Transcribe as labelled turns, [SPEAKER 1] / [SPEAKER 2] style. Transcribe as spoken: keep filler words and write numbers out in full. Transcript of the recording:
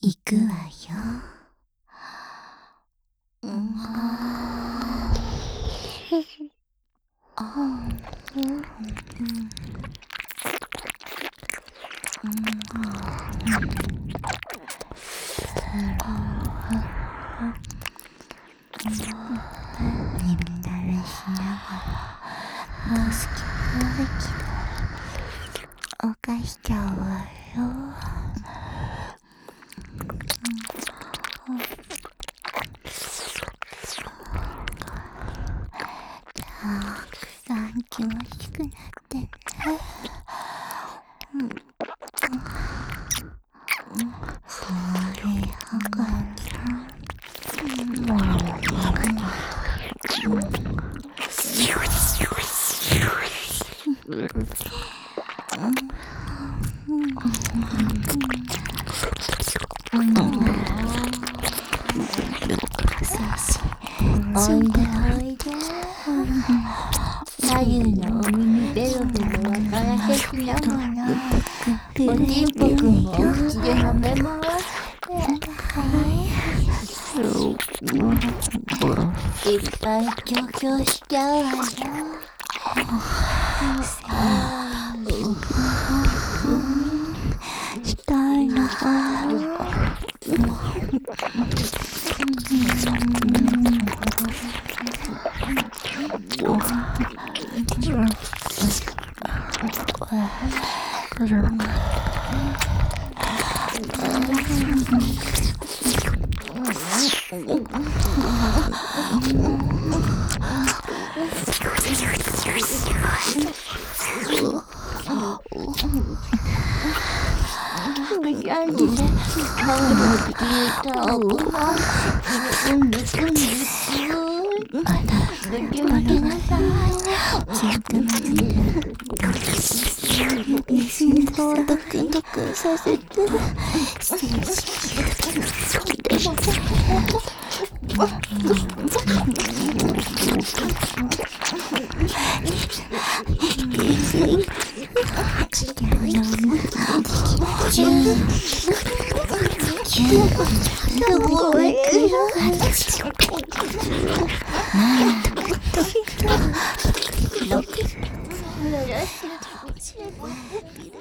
[SPEAKER 1] 行くわよ。うん。あー、うん。うん。眠たりしながら助けたいけど犯しちゃうわよ。たくさん気持ちくなってね。うん。そういう感じ。おいでおいで。左右のお耳ベロベロ分からせしながらおちんぽくんもお口で舐めますっていっぱい調教しちゃうわよ。したいのかな。させて失礼します。